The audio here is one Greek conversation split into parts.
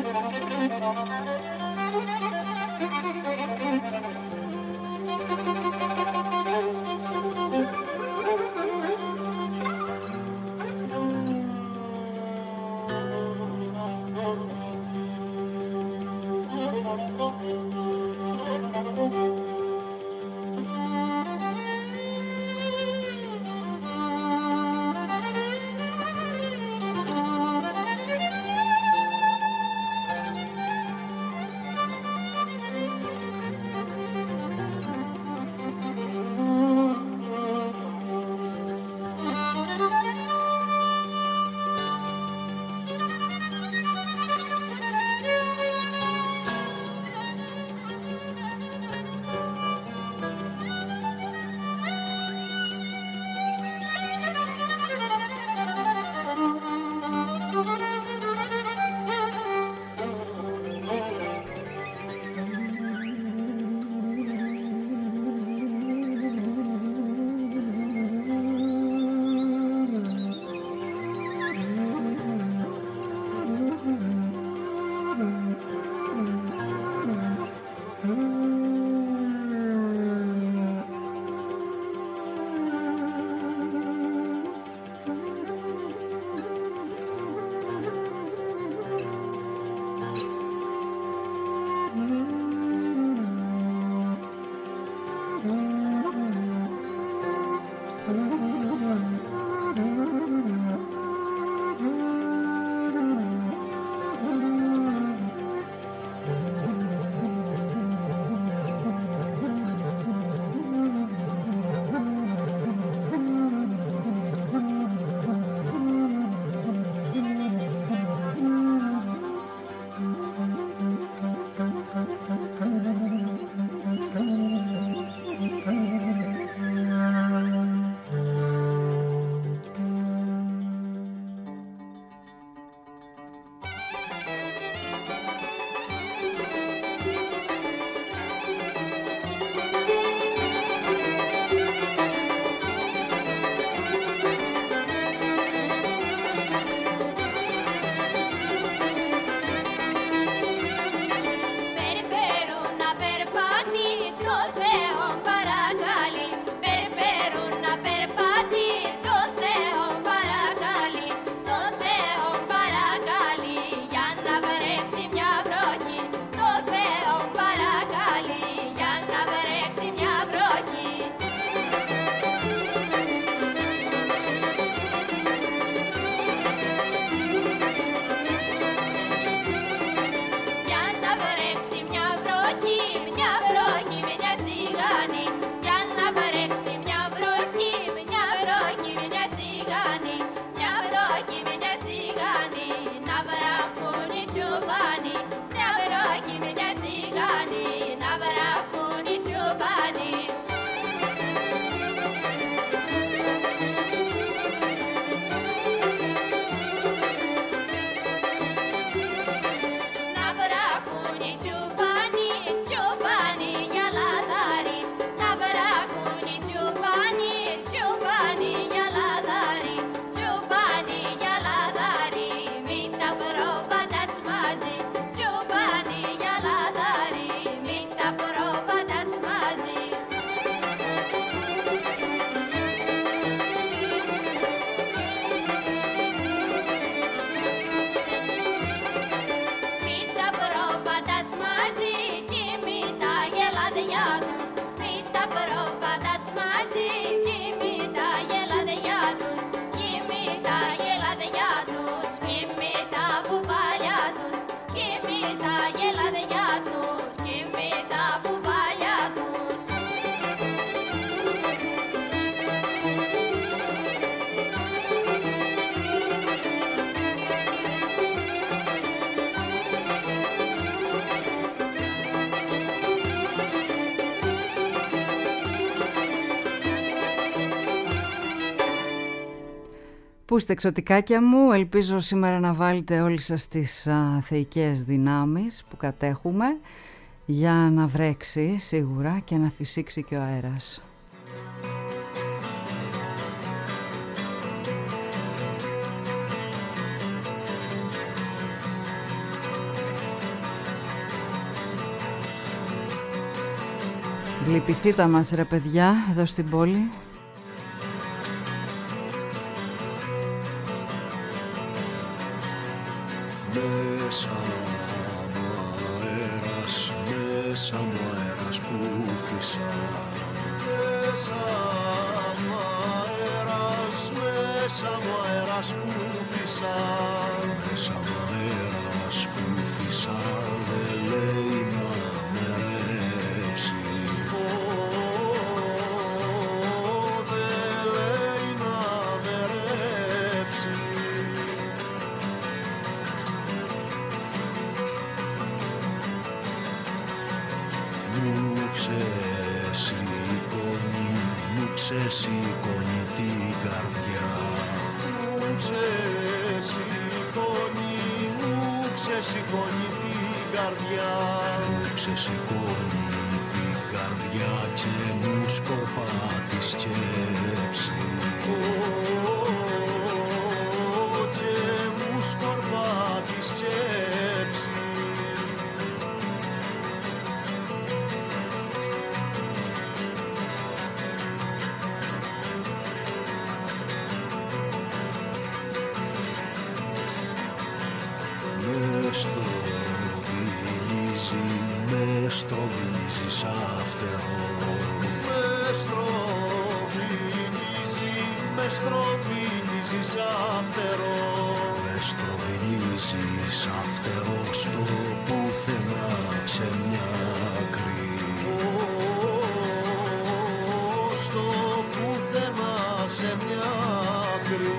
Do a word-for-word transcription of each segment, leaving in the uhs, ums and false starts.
Πού είστε εξωτικάκια μου, ελπίζω σήμερα να βάλετε όλοι σας τις α, θεϊκές δυνάμεις που κατέχουμε για να βρέξει σίγουρα και να φυσήξει και ο αέρας. Λυπηθείτε μας ρε παιδιά εδώ στην πόλη. Μέσα μου αέρας, μέσα μου αέρας που φύσα. Μέσα μου αέρας, μέσα μου αέρας που φύσα. Μέσα μου αέρας που φύσα δεν λέει να με ρέψει. Δεν λέει να με ρέψει. Μου ξεσηκώνει, μου ξεσηκώνει την καρδιά. Μου ξεσηκώνει, μου ξεσηκώνει την καρδιά. Μου ξεσηκώνει την καρδιά και μου σκορπά τη σκέψη. Και μου σκορπά τη σκέψη. Με στροβιλίζει, με στροβιλίζει σαν φτερό. Με στροβιλίζει, με στροβιλίζει σαν φτερό. Με στροβιλίζει σαν φτερό στο πουθενά σε μια άκρη. Στο πουθενά σε μια άκρη.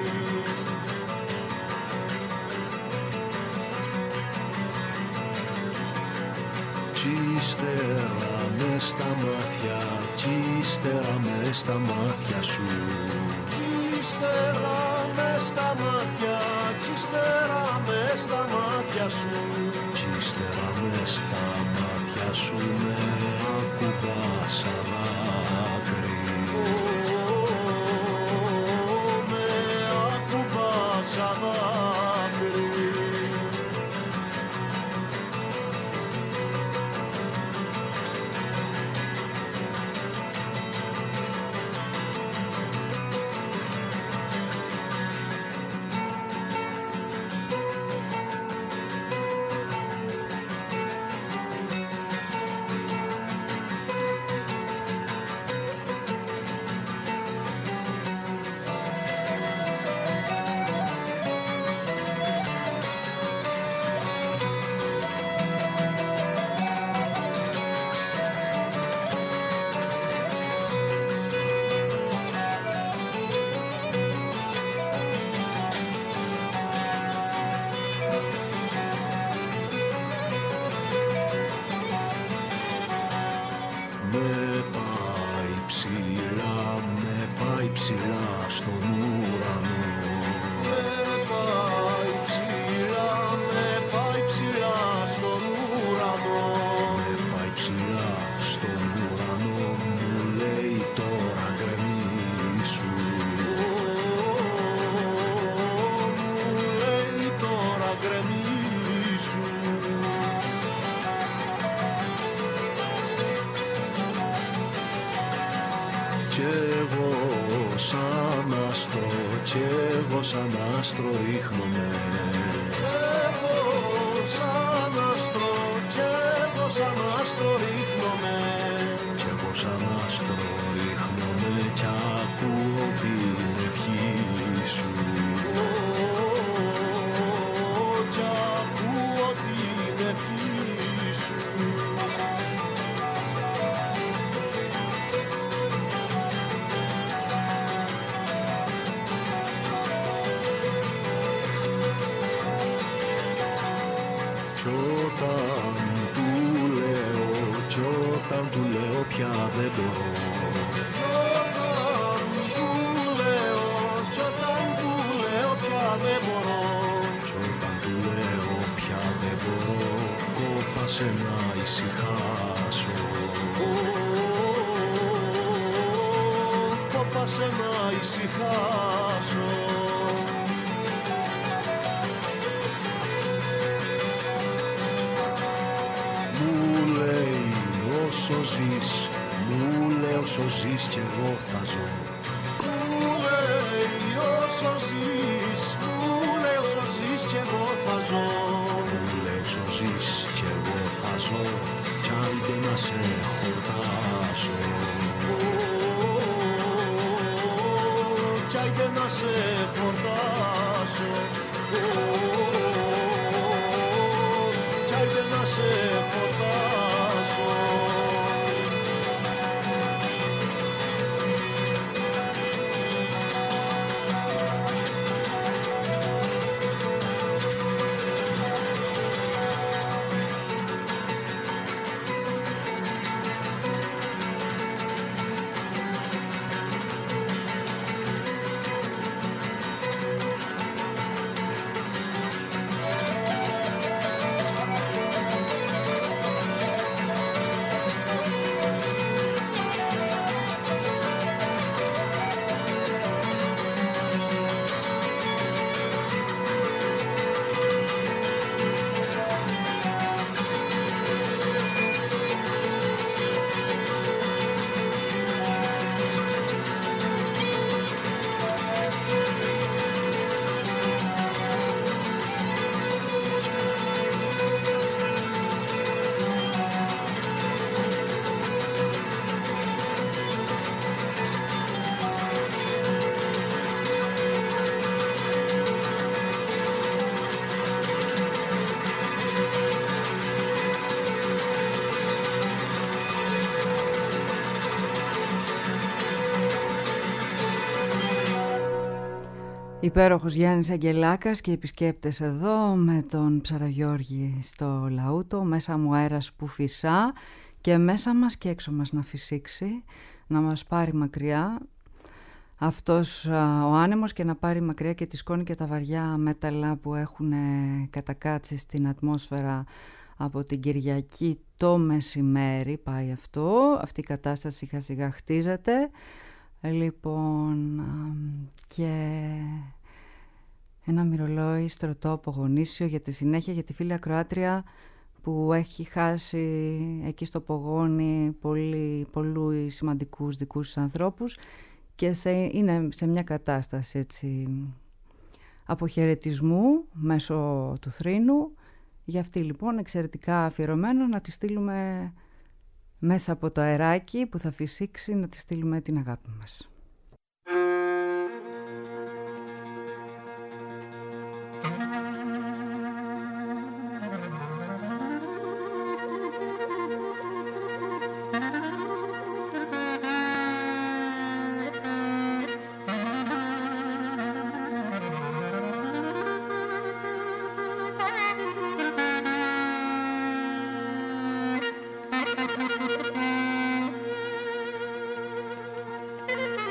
Κι ύστερα μες στα μάτια, κι ύστερα μες στα μάτια σου. Κι ύστερα μες στα μάτια, κι ύστερα μες στα μάτια σου. Κι ύστερα μες στα μάτια σου με ακουμπάς σαν δάκρυ. Με ακουμπάς σαν δάκρυ. Σαν άστρο ρίχνομαι. Εγώ σαν άστρο, κι εγώ σαν άστρο ρίχνομαι. Κι εγώ σαν άστρο ρίχνομαι κι ακούω την ευχή σου. Κι ακούω την ευχή σου. Όταν του λέω πια δεν μπορώ. Όταν του λέω, κι όταν του λέω πια δεν μπορώ. Κι όταν του λέω πια δεν μπορώ, κόπασε να ησυχάσω. Κόπασε να ησυχάσω. Όσο ζεις, μου ζεις κι εγώ θα ζω. Μου λέει όσο ζεις, μου λέει όσο ζεις κι εγώ θα ζω. Μου λέει όσο ζεις κι εγώ θα ζω, κι άντε να σε χορτάσω. Κι άντε να σε χορτάσω. Κι άντε να σε χορτάσω. Υπέροχος Γιάννης Αγγελάκας και επισκέπτες εδώ με τον Ψαραγιώργη στο Λαούτο. Μέσα μου αέρας που φυσά και μέσα μας και έξω μας να φυσήξει, να μας πάρει μακριά αυτός α, ο άνεμος και να πάρει μακριά και τη σκόνη και τα βαριά μέταλλα που έχουν κατακάτσει στην ατμόσφαιρα από την Κυριακή το μεσημέρι. Πάει αυτό, αυτή η κατάσταση σιγά σιγά χτίζεται. Λοιπόν, και ένα μυρολόι στρωτό απογονήσιο για τη συνέχεια, για τη φίλη ακροάτρια που έχει χάσει εκεί στο Πογόνι πολύ, πολλούς σημαντικούς δικούς ανθρώπους και σε, είναι σε μια κατάσταση έτσι, αποχαιρετισμού μέσω του θρήνου. Για αυτή λοιπόν εξαιρετικά αφιερωμένο να τη στείλουμε μέσα από το αεράκι που θα φυσήξει, να τη στείλουμε την αγάπη μας. Thank you.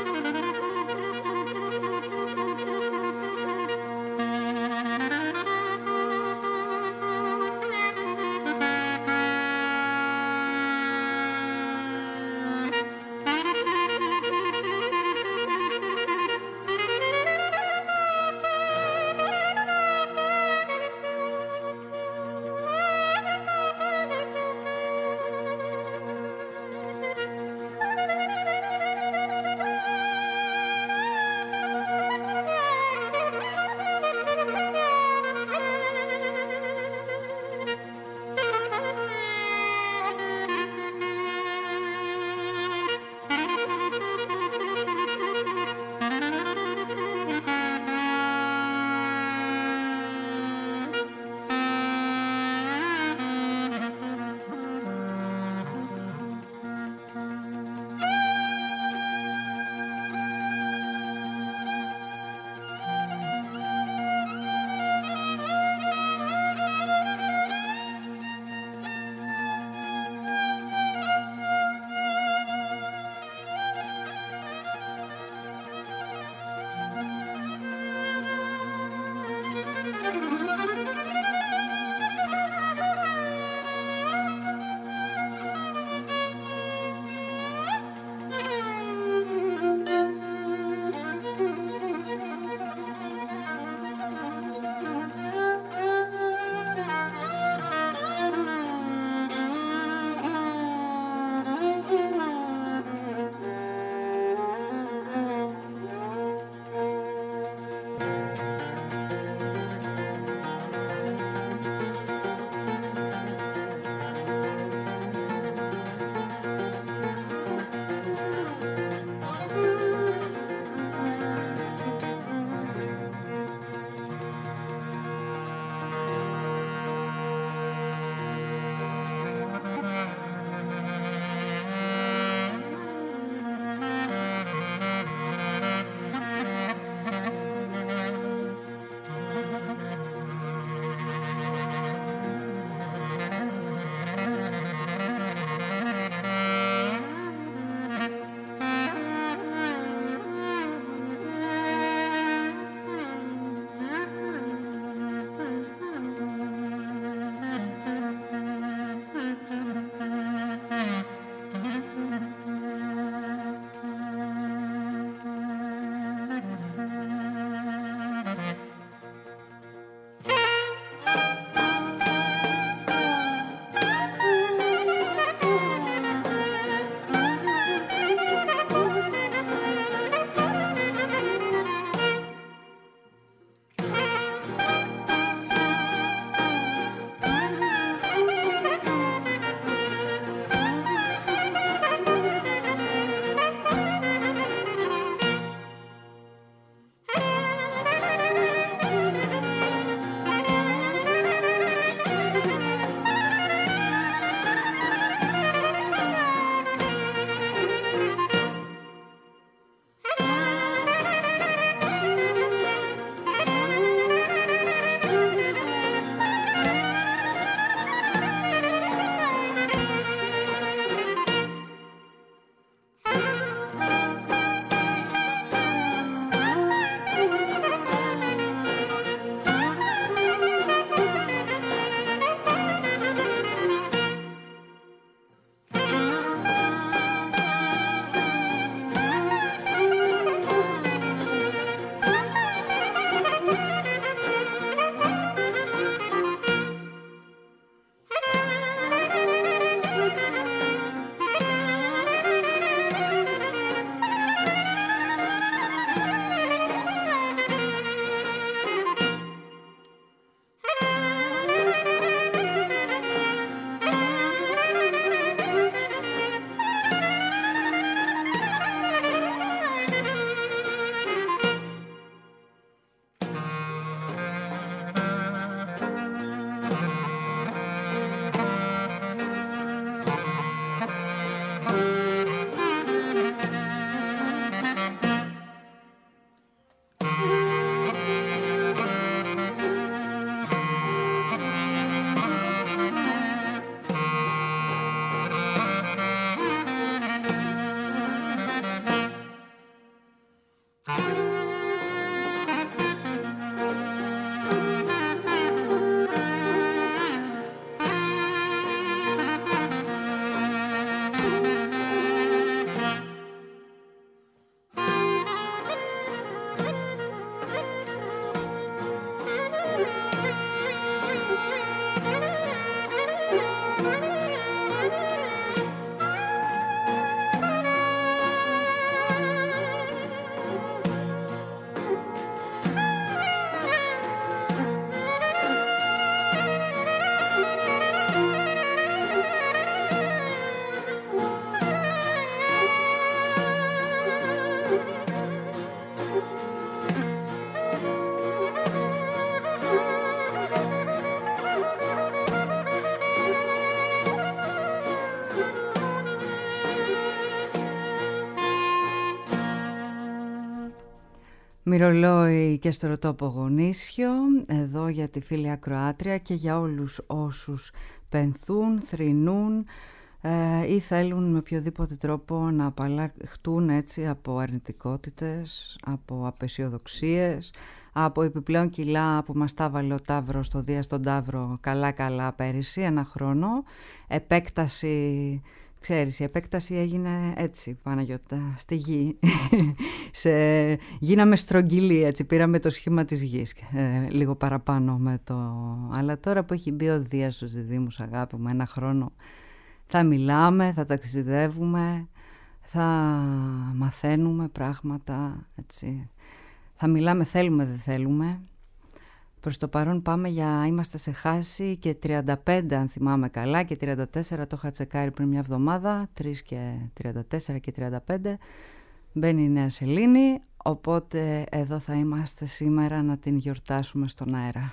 Μυρολόι και στο Ρωτόπο Γονίσιο, εδώ για τη φίλη ακροάτρια και για όλους όσους πενθούν, θρηνούν ε, ή θέλουν με οποιοδήποτε τρόπο να απαλλαχτούν έτσι από αρνητικότητες, από απεσιοδοξίες, από επιπλέον κιλά που μας τα βάλε ο Ταύρος στο Δία στον Ταύρο καλά καλά πέρυσι, ένα χρόνο, επέκταση. Ξέρεις, η επέκταση έγινε έτσι, Παναγιώτα, στη γη. Σε... Γίναμε στρογγυλοί, έτσι, πήραμε το σχήμα της γης, ε, λίγο παραπάνω με το... Αλλά τώρα που έχει μπει ο Δίας στους διδήμους, αγάπη μου, ένα χρόνο, θα μιλάμε, θα ταξιδεύουμε, θα μαθαίνουμε πράγματα, έτσι. Θα μιλάμε, θέλουμε, δεν θέλουμε. Προς το παρόν πάμε για, είμαστε σε χάση και τριάντα πέντε αν θυμάμαι καλά και τριάντα τέσσερα, το είχα τσεκάρει πριν μια εβδομάδα, τρία και τριάντα τέσσερα και τριάντα πέντε, μπαίνει η νέα σελήνη, οπότε εδώ θα είμαστε σήμερα να την γιορτάσουμε στον αέρα.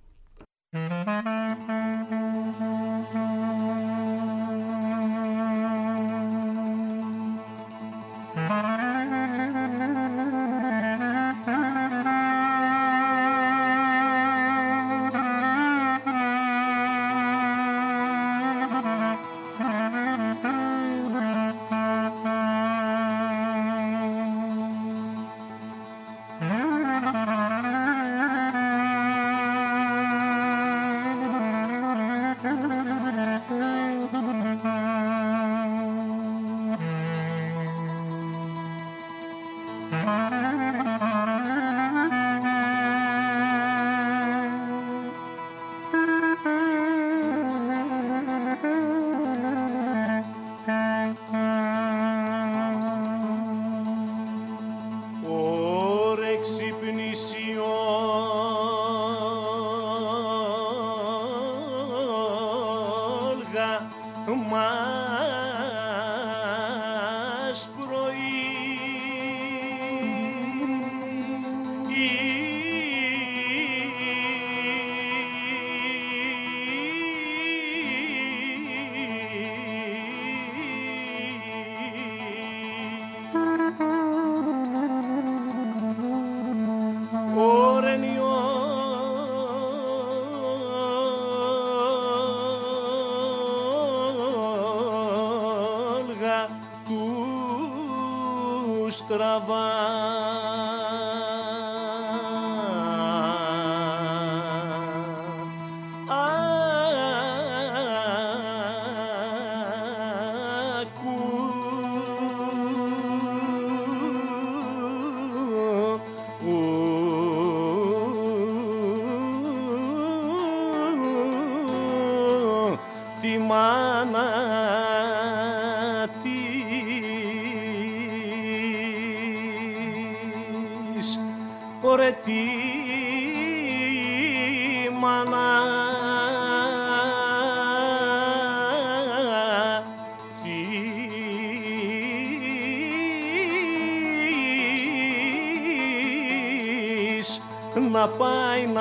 Να πάει να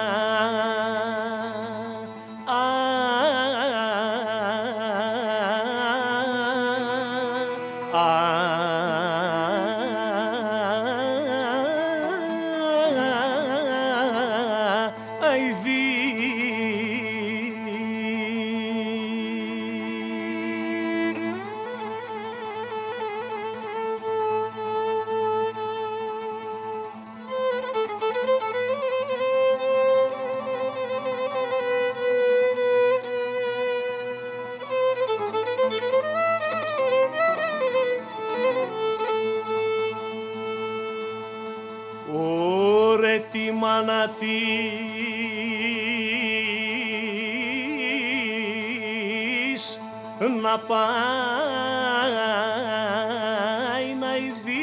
να πάει να ειδεί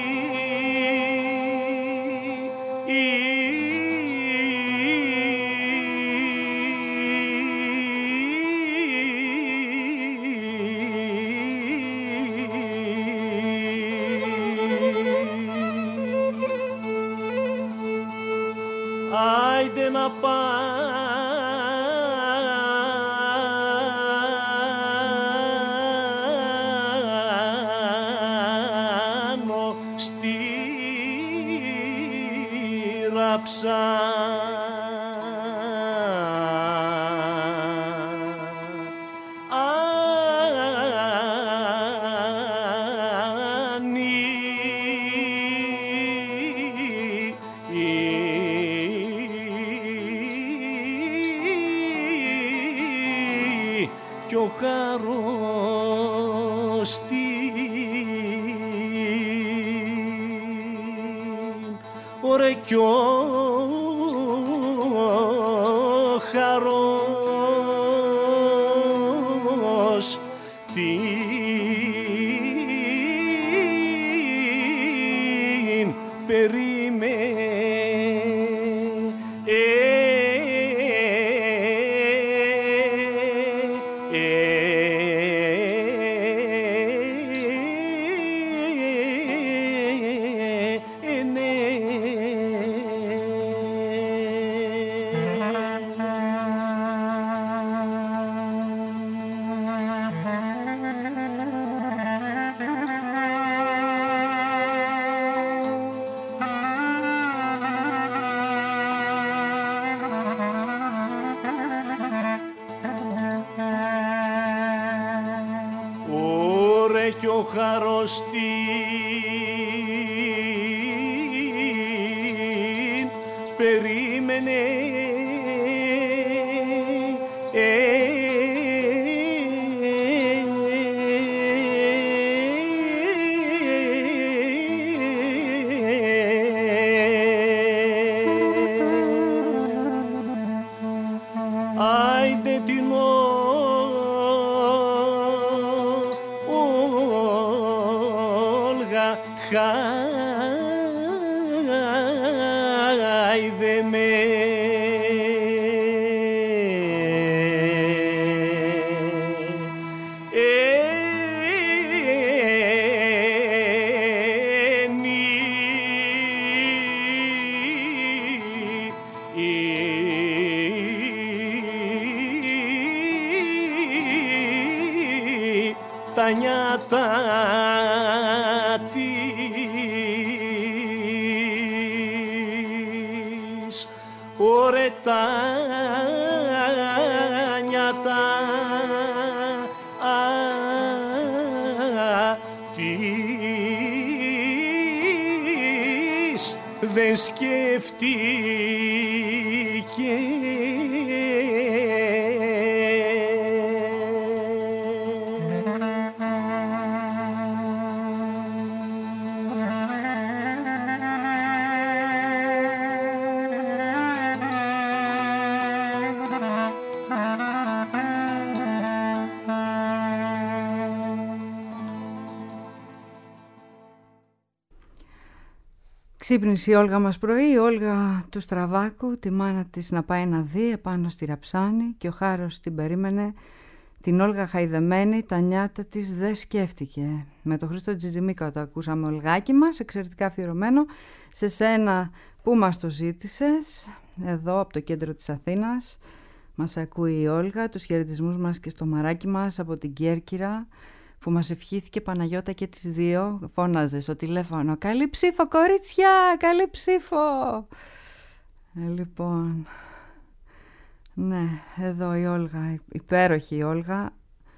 άιντε να πάνω στη κι ο χαρός Ωρε κι ο χαρός την περίμενε. Κι ο χαρός την περίμενε. Άιντε την χάιδε με. Τα νιάτα της, ωρε τα νιάτα της δεν σκέφτηκε. Ξύπνησε η Όλγα μας πρωί, η Όλγα του Στραβάκου, τη μάνα της να πάει να δει επάνω στη Ραψάνη και ο Χάρος την περίμενε. Την Όλγα χαϊδεμένη, τα νιάτα της δεν σκέφτηκε. Με τον Χρήστο Τζιτζιμίκα το ακούσαμε Ολγάκι μας, εξαιρετικά αφιερωμένο σε σένα που μας το ζήτησες, εδώ από το κέντρο της Αθήνας. Μας ακούει η Όλγα, τους χαιρετισμούς μας και στο μαράκι μας από την Κέρκυρα, που μας ευχήθηκε Παναγιώτα και τις δύο, φώναζε στο τηλέφωνο «Καλή ψήφο κορίτσια, καλή ψήφο». Ε, λοιπόν, ναι, εδώ η Όλγα, υπέροχη η Όλγα,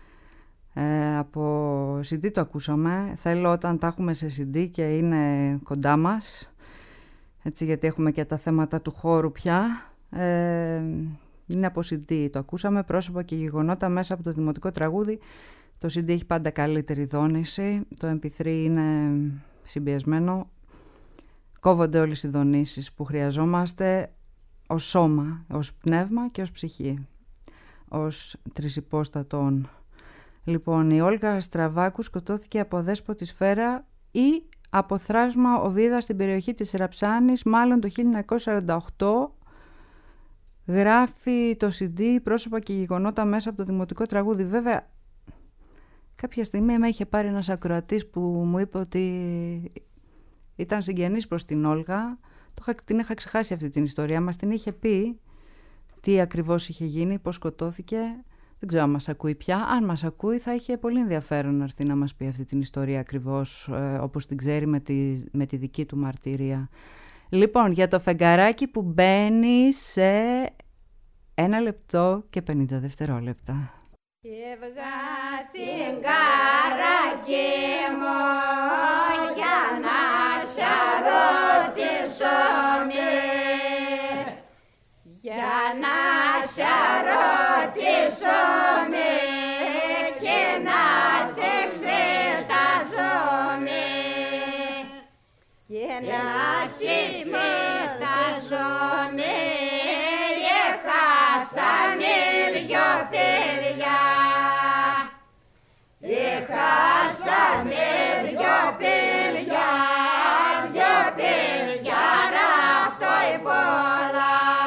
ε, από σι ντι το ακούσαμε. Θέλω όταν τα έχουμε σε σι ντι και είναι κοντά μας, έτσι, γιατί έχουμε και τα θέματα του χώρου πια, ε, είναι από σι ντι το ακούσαμε, πρόσωπα και γεγονότα μέσα από το δημοτικό τραγούδι. Το σι ντι έχει πάντα καλύτερη δόνηση, το εμ πι θρι είναι συμπιεσμένο, κόβονται όλες οι δονήσεις που χρειαζόμαστε ως σώμα, ως πνεύμα και ως ψυχή, ως τρισυπόστατον. Λοιπόν, η Όλγα Στραβάκου σκοτώθηκε από δέσποτη σφαίρα ή από θράσμα οβίδα στην περιοχή της Ραψάνης, μάλλον το χίλια εννιακόσια σαράντα οκτώ. Γράφει το σι ντι πρόσωπα και γεγονότα μέσα από το δημοτικό τραγούδι. Βέβαια, κάποια στιγμή με είχε πάρει ένας ακροατής που μου είπε ότι ήταν συγγενής προς την Όλγα. Το είχα, την είχα ξεχάσει αυτή την ιστορία. Μας την είχε πει τι ακριβώς είχε γίνει, πώς σκοτώθηκε. Δεν ξέρω αν μας ακούει πια. Αν μας ακούει θα είχε πολύ ενδιαφέρον να έρθει να μας πει αυτή την ιστορία ακριβώς, ε, όπως την ξέρει με τη, με τη δική του μαρτυρία. Λοιπόν, για το φεγγαράκι που μπαίνει σε ένα λεπτό και πενήντα δευτερόλεπτα. Έβγα τσιγκαράκι μου για να σε ρωτήσω με, για να σε ρωτήσω με, Συμμετάζομαι, χάσαμε δυο παιδιά. Χάσαμε δυο παιδιά, δυο παιδιά, αυτό η πολλά.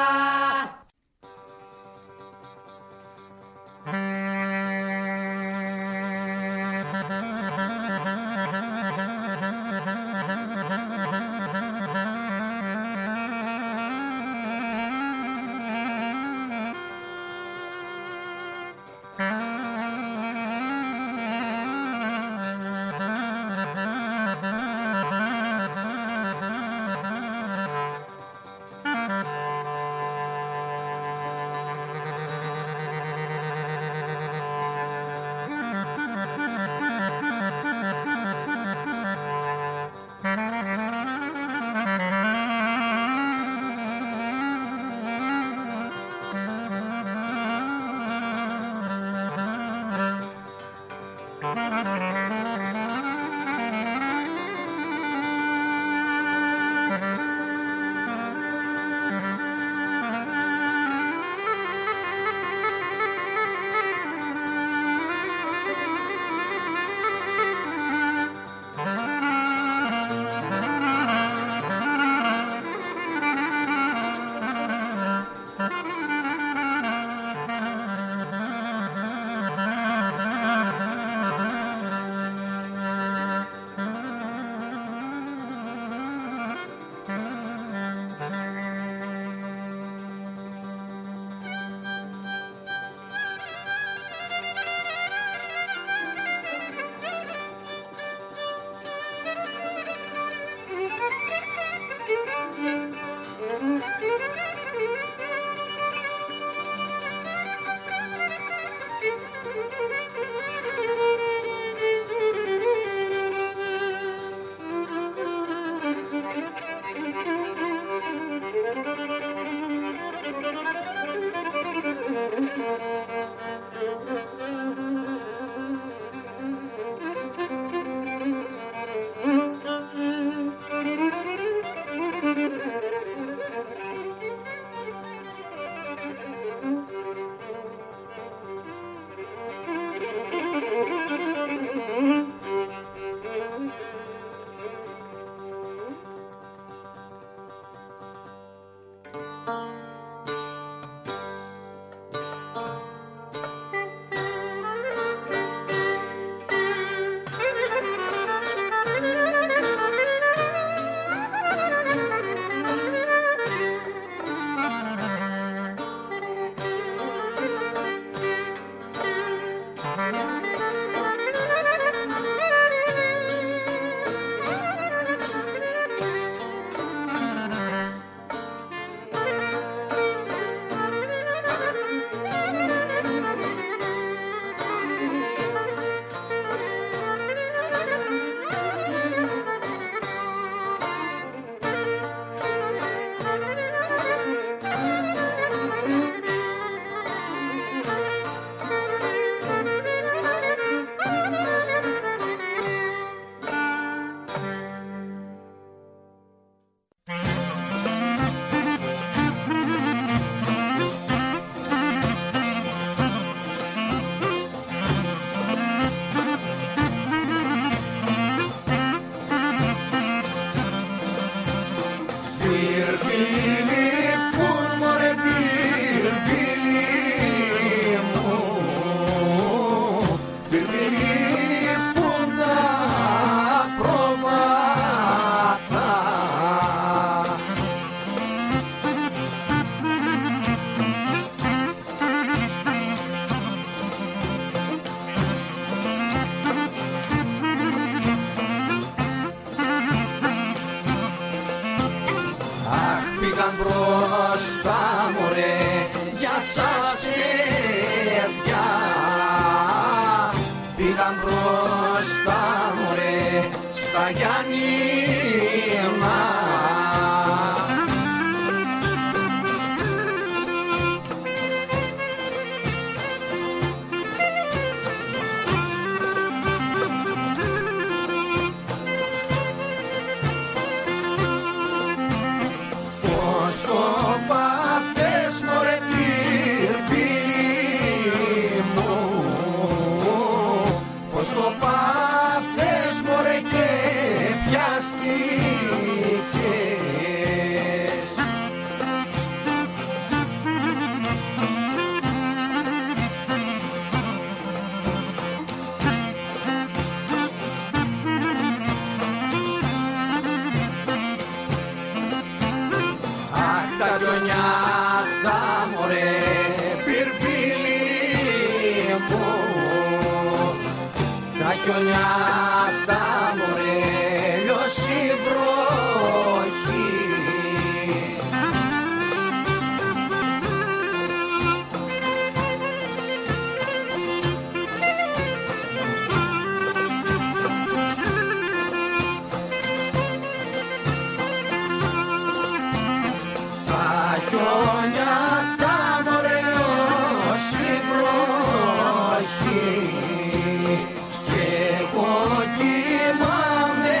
μπροστά μωρέ, για σας παιδιά. Πήγαν μπροστά μωρέ, στα Γιάννηνα. μου τα χιονιά τα μωρέ λιώσει βροχή. Τα χιονιά τα μωρέ λιώσει βροχή και εγώ κοιμάμαι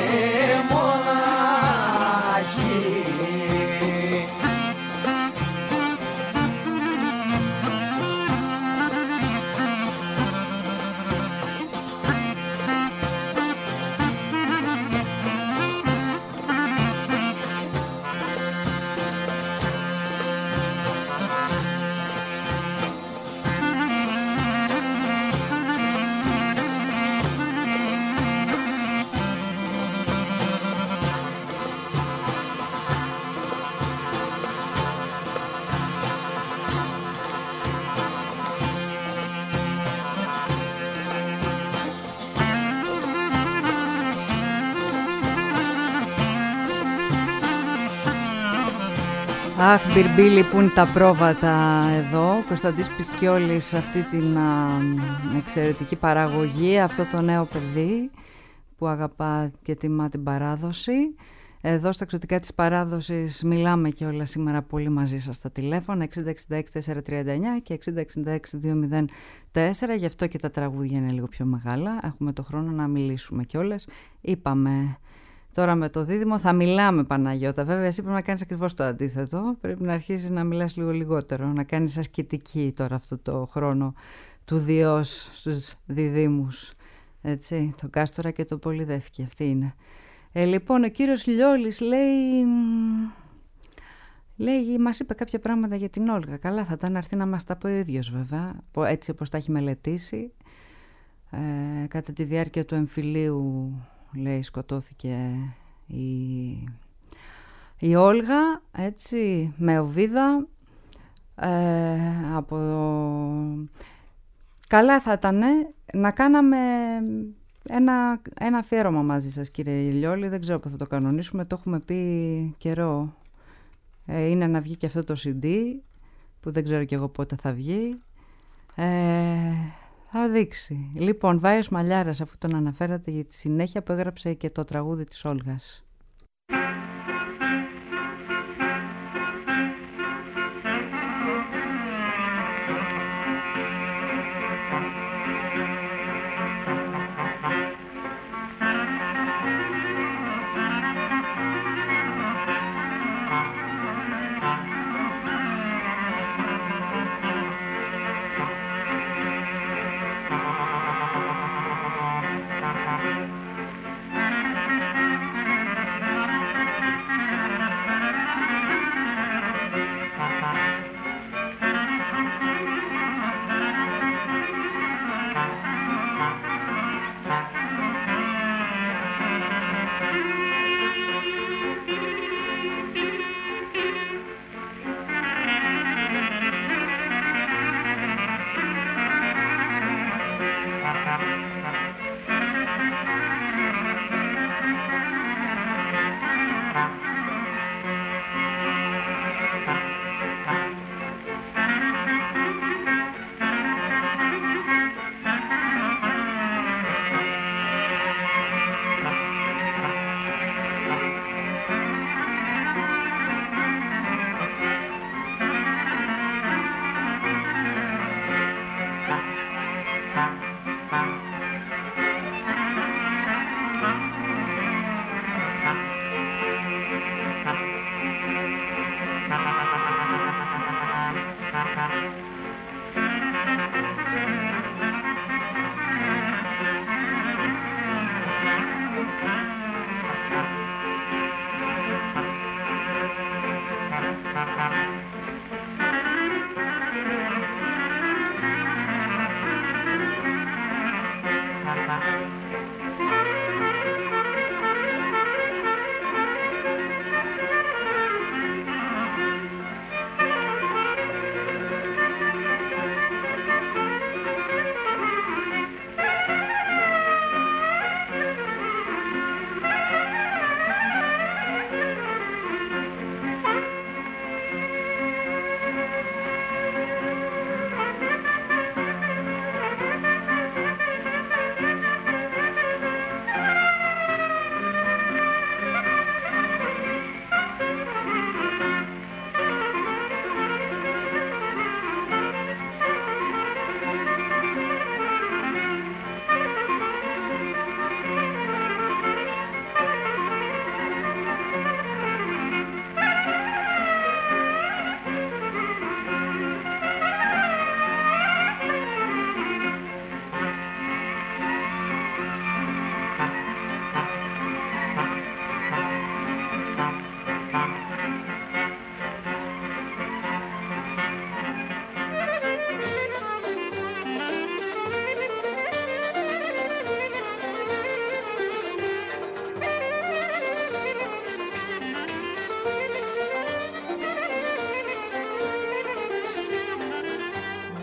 μοναχή. Αχ, Μπιρμπίλη, που είναι τα πρόβατα εδώ. Κωνσταντής Πισκιόλης, αυτή την α, εξαιρετική παραγωγή, αυτό το νέο παιδί που αγαπά και τιμά την παράδοση. Εδώ στα Εξωτικά της Παράδοσης μιλάμε και όλα σήμερα πολύ μαζί σας στα τηλέφωνα εξήντα εξήντα έξι τετρακόσια τριάντα εννιά και εξήντα εξήντα έξι διακόσια τέσσερα. Γι' αυτό και τα τραγούδια είναι λίγο πιο μεγάλα. Έχουμε το χρόνο να μιλήσουμε κιόλας. Είπαμε... Τώρα με το δίδυμο θα μιλάμε, Παναγιώτα. Βέβαια, εσύ πρέπει να κάνεις ακριβώς το αντίθετο. Πρέπει να αρχίσεις να μιλάς λίγο λιγότερο, να κάνεις ασκητική τώρα αυτό το χρόνο του Διός στους διδύμους. Έτσι, το Κάστορα και το Πολυδεύκη, αυτή είναι. Ε, λοιπόν, ο κύριος Λιόλης λέει... Λέει, μας είπε κάποια πράγματα για την Όλγα. Καλά, θα ήταν να έρθει να μας τα πει ο ίδιος, βέβαια, έτσι όπως τα έχει μελετήσει. Ε, κατά τη διάρκεια του εμφυλίου... Λέει σκοτώθηκε η, η Όλγα, έτσι, με οβίδα. Ε, από... Καλά θα ήταν να κάναμε ένα, ένα αφιέρωμα μαζί σας, κύριε Λιόλη. Δεν ξέρω πώς θα το κανονίσουμε, το έχουμε πει καιρό. Ε, είναι να βγει και αυτό το σι ντι που δεν ξέρω κι εγώ πότε θα βγει. Ε, Θα δείξει. Λοιπόν, Βάιος Μαλιάρας, αφού τον αναφέρατε, για τη συνέχεια που έγραψε και το τραγούδι της Όλγας. Thank you.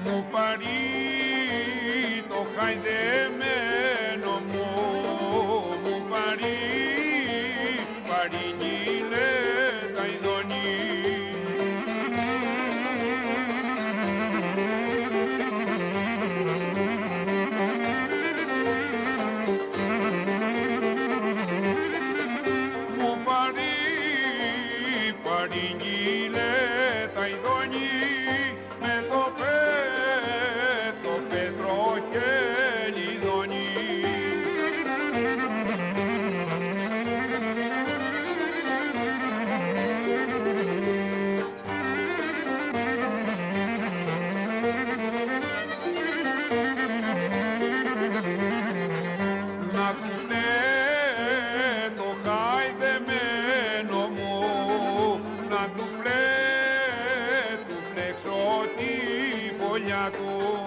μου παρεί το χαϊδεμένο μου, μου παρεί παρήγγειλε τα ειδονή. Μου παρεί παρήγγειλε τα ειδονή με το πέτο πέτρο και λιδονή. Να του πλέ το χαϊδεμένο μου, να του πλέ του πλέξω τη φωλιά του.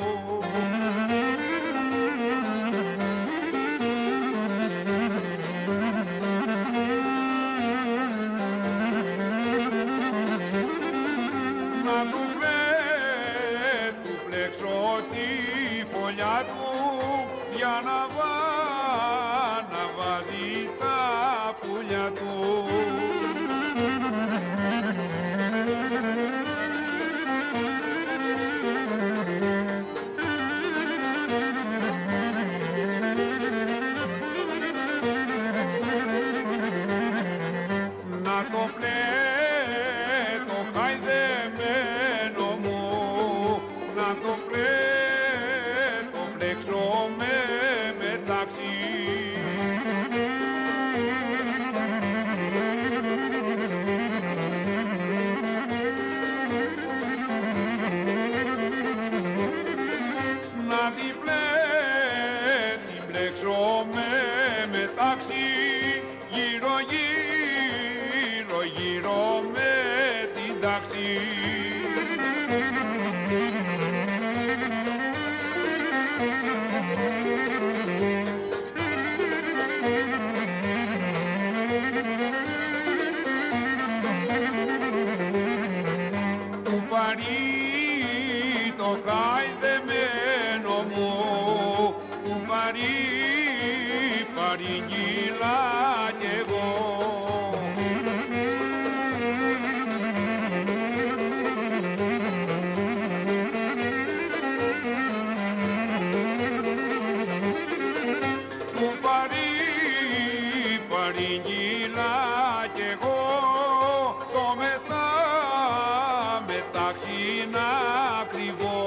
Να του πλέ του πλέξω τη φωλιά του για να βά, να βάζει τα πουλιά του. Να το πλέ το χαϊδεμένο μου, να το πλέ το πλέξω με μεταξύ. Να την πλέ, την πλέξω με μεταξύ, γύρω γύρω γύρω με την τάξη. Του παρεί το χαϊδεμένο μου, του παρεί παρήγγειλα κι εγώ. Του παρεί παρήγγειλα κι εγώ, το μετά μεταξύ να κρυβώ.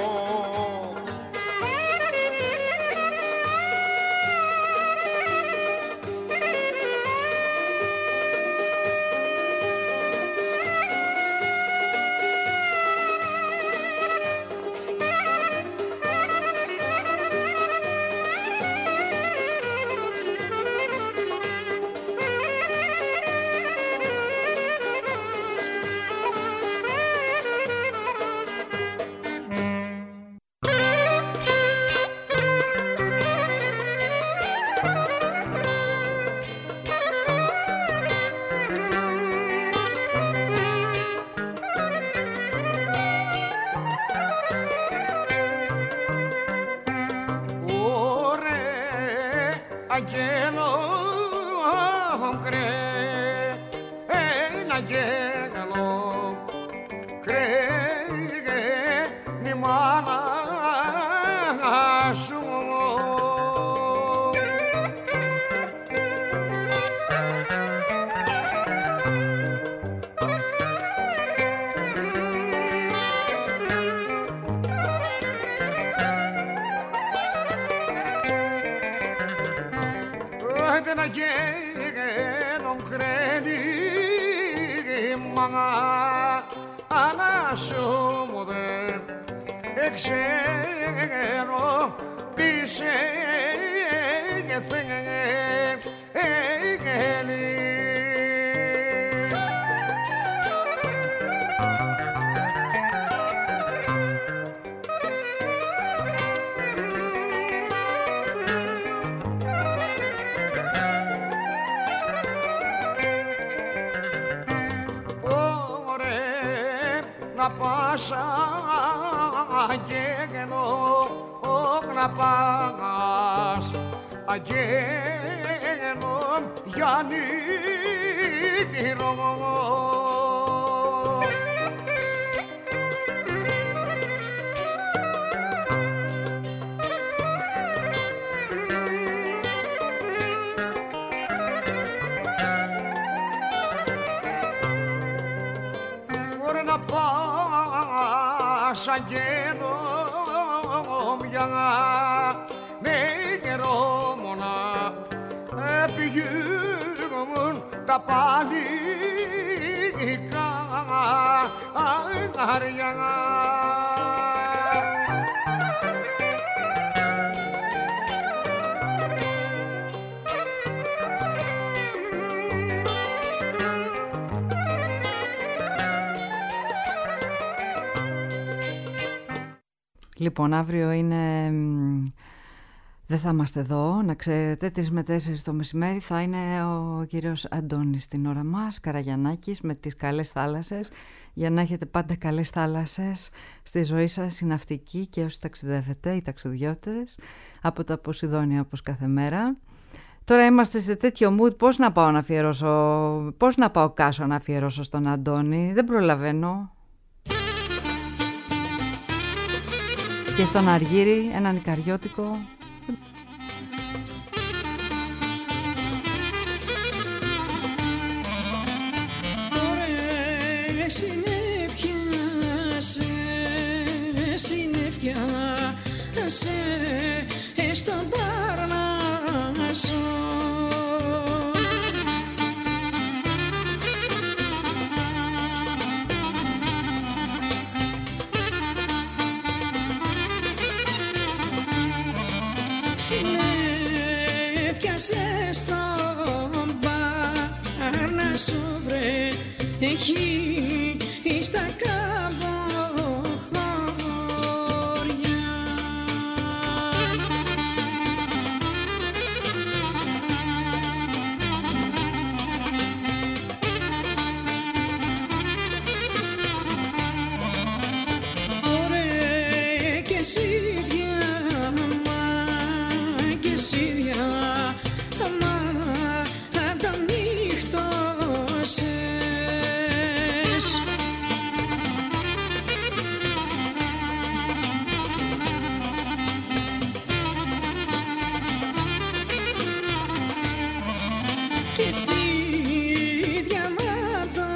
Ξέρω τι σε θέλει. να πάσα και αγγένο να πάγας αγγένο Γιάννη γύρω μπορεί να πας αγγένο μια νεγερόμονα επιγύγουν τα παλικά αγάρια. Λοιπόν, αύριο είναι... Δεν θα είμαστε εδώ, να ξέρετε, τρεις με τέσσερις το μεσημέρι θα είναι ο κύριος Αντώνης στην ώρα μας, Καραγιαννάκης, με τις καλές θάλασσες, για να έχετε πάντα καλές θάλασσες στη ζωή σας, οι ναυτικοί και όσοι ταξιδεύετε, οι ταξιδιώτες, από τα Ποσειδόνια όπως κάθε μέρα. Τώρα είμαστε σε τέτοιο mood, πώς να πάω να αφιερώσω, πώς να πάω κάσω να αφιερώσω στον Αντώνη, δεν προλαβαίνω. Και στον Αργύρι, έναν Ικαριώτικο. Ωραία συνέφιασε, συνέφιασε στον Παρνάσο. Συνέφιασε στον Παρνάσο βρε, εκεί στα καμποχώρια. Ωραία και σίδια, και σίδια, μα τα νύχτωσες. Και σίδια, μα τα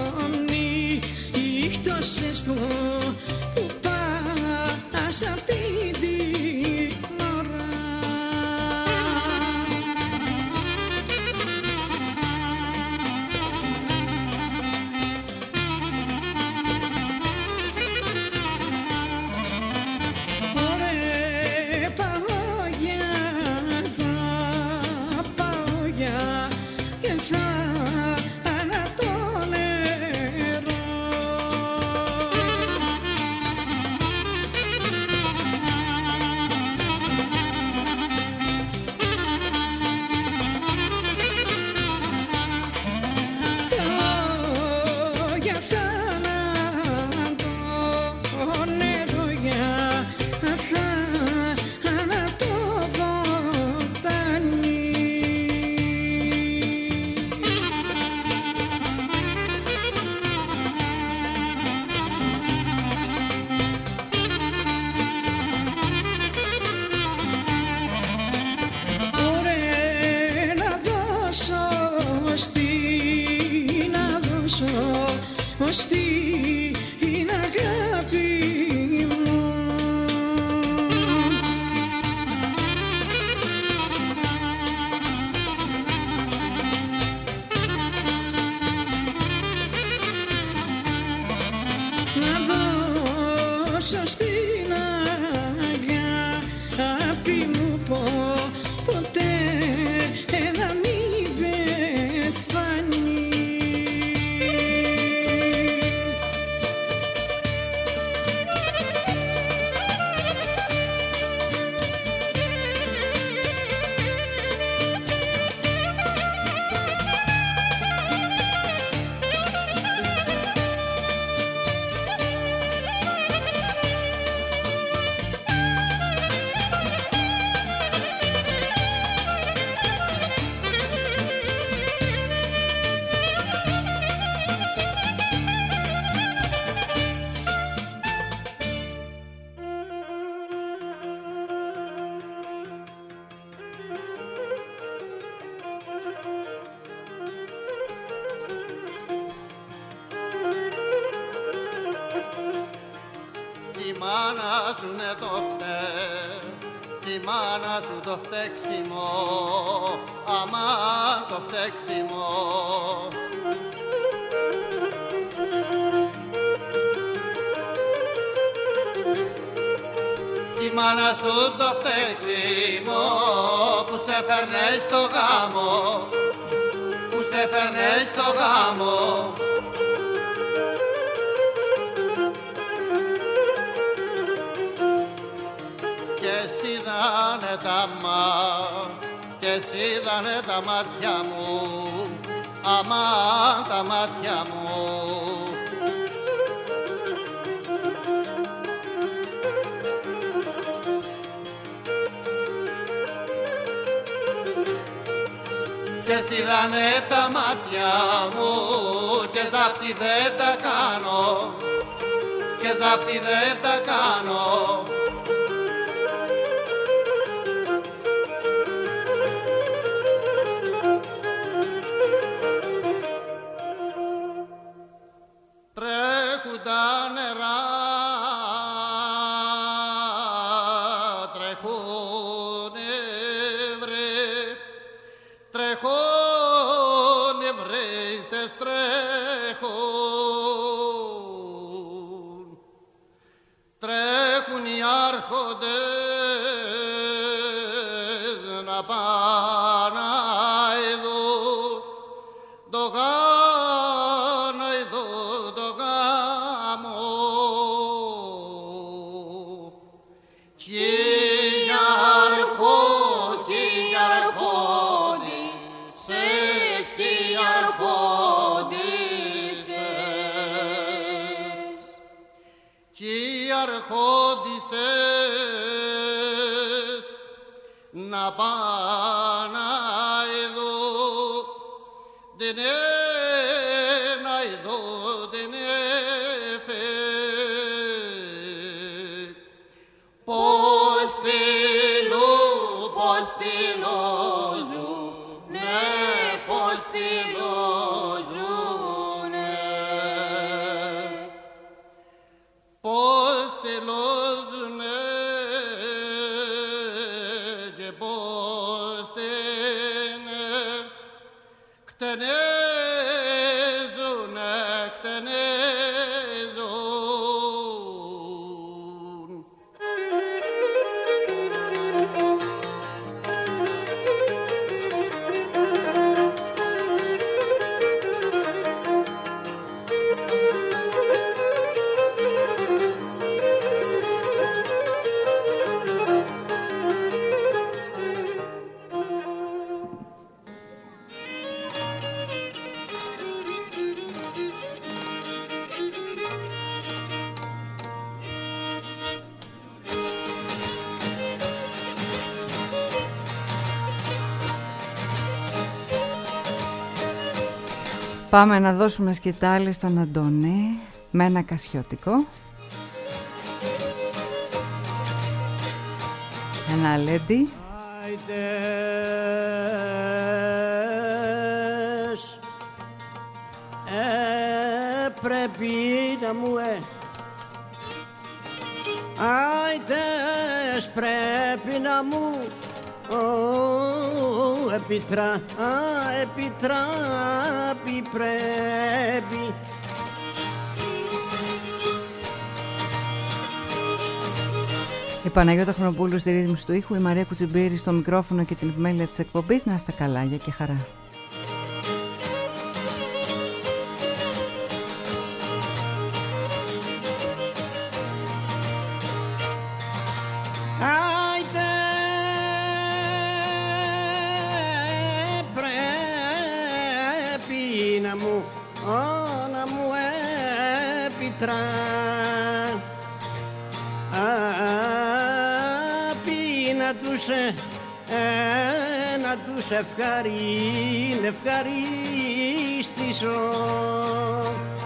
νύχτωσες που, που πας αυτή την ώρα. Ωραία πάω για, θα πάω για, και θα ανατολερώ. Πάω για θάνατο, νερό για θάνατο βοτάνι. Ωραία να δώσω, στη να δώσω, στην αγάπη μου. Να δώσω στην αγάπη μου πο- ποτέ να μην πεθάνει. σου είναι το φταίξιμο, η μάνα σου το φταίξιμο, αμάν το φταίξιμο. Η μάνα σου το φταίξιμο που σε φέρνε στο γάμο, που σε φέρνε στο γάμο. Είδανε τα μάτια, και εσύ είδανε τα μάτια μου, αμάν τα μάτια μου. Και εσύ είδανε τα μάτια μου, και ζάφτη δεν τα κάνω, και ζάφτη δεν τα κάνω. Τρέχουν τα νερά, τρέχουνε βρε, τρέχουνε βρύστες τρέχουν, τρέχουν οι άρχοντες να πάνε εδώ το γάμο. Να πάνε εδώ, δεν ένα εδώ, δεν έφε. Πώς πήλου, πώς πήλωζου, ναι, πώς πήλωζουνε. Πώς πήλωζουνε. Κτενέζουνε, κτενέζουν. Πάμε να δώσουμε σκητάλη στον Αντώνη με ένα κασιώτικο. Ένα αλέντι. Άιτες, ε, πρέπει να μου ε. Άιτες, πρέπει να μου Oh, επιτρά, α, επιτράπει πρέπει. Η Παναγιώτα Χρονοπούλου στη ρύθμιση του ήχου, η Μαρία Κουτσιμπήρη στο μικρόφωνο και την επιμέλεια της εκπομπής. Να είστε καλά, για και χαρά. Να μου, oh, να μου επιτρά, πει να τους, ε, να τους ευχαρί, ευχαρίστησω.